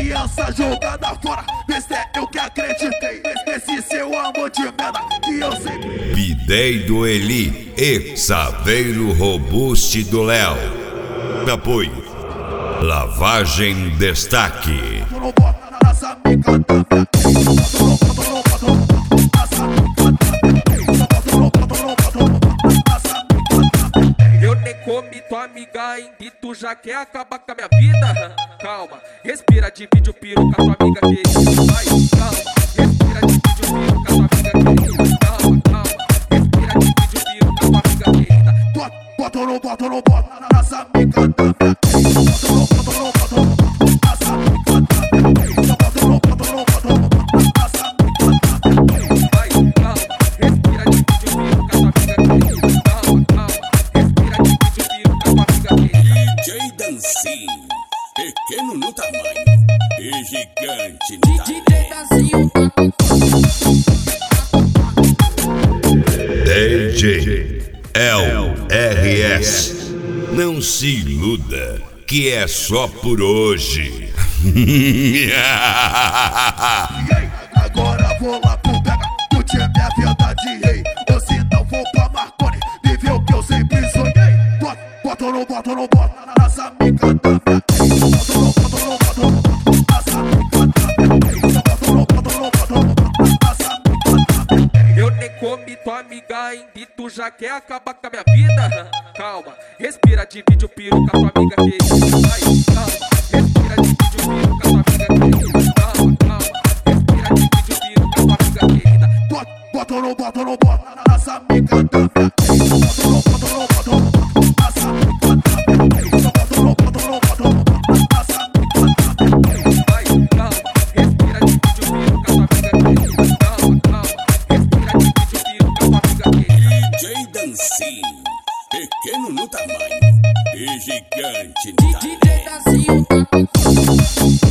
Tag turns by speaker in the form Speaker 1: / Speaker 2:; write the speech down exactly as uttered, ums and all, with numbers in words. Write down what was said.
Speaker 1: criança jogada fora. Vê se é eu que acreditei nesse seu amor de merda que eu sempre.
Speaker 2: Bidei do Eli e Saveiro Robuste do Léo. Apoio Lavagem Destaque.
Speaker 3: Eu nem comi tua amiga ainda e tu já quer acabar com a minha vida? Calma, respira, divide o piru com a tua amiga querida. Vai, calma, respira, divide o piru com a tua amiga querida. Calma, calma, respira, divide o piru com a tua amiga querida.
Speaker 1: Bota ou não bota ou não bota nas amigas da minha. Bota ou não bota ou não bota nas amigas da minha. Bota ou não bota ou não bota nas amigas da minha.
Speaker 3: Vai, calma, respira, divide o piru com a tua amiga querida. Calma, calma, respira, divide o piru com a tua amiga querida.
Speaker 4: D J Dancinho, pequeno no tamanho e gigante no talento.
Speaker 2: D J L R S. Não se iluda que é só por hoje.
Speaker 1: Agora vou lá pro Pega, curtir minha vida de rei. Ou se não vou pra Marconi, viver o que eu sempre sonhei. Bota, bota ou não bota ou não bota nas amigas da minha. Bota ou não bota ou não bota nas amigas da minha. Bota ou não bota ou não bota nas amigas da minha.
Speaker 3: Eu nem comi tua amiga ainda e tu já quer acabar com a minha vida? Calma, respira, divide o piru com a tua amiga querida. Vai, calma, respira, divide o piru com a tua amiga querida. Calma, calma, respira, divide o piru com a tua amiga querida.
Speaker 1: Bota, bota ou não bota ou não bota nas amigas da minha. Bota ou não bota ou não bota nas amigas da minha. Bota ou não bota ou não bota nas amigas da minha.
Speaker 3: Vai, calma, respira, divide o piru com a tua amiga querida. Calma, calma, respira, divide o piru com a tua amiga querida.
Speaker 4: D J Dancinho, pequeno no tamanho e gigante no talento.
Speaker 5: D J Dancinho.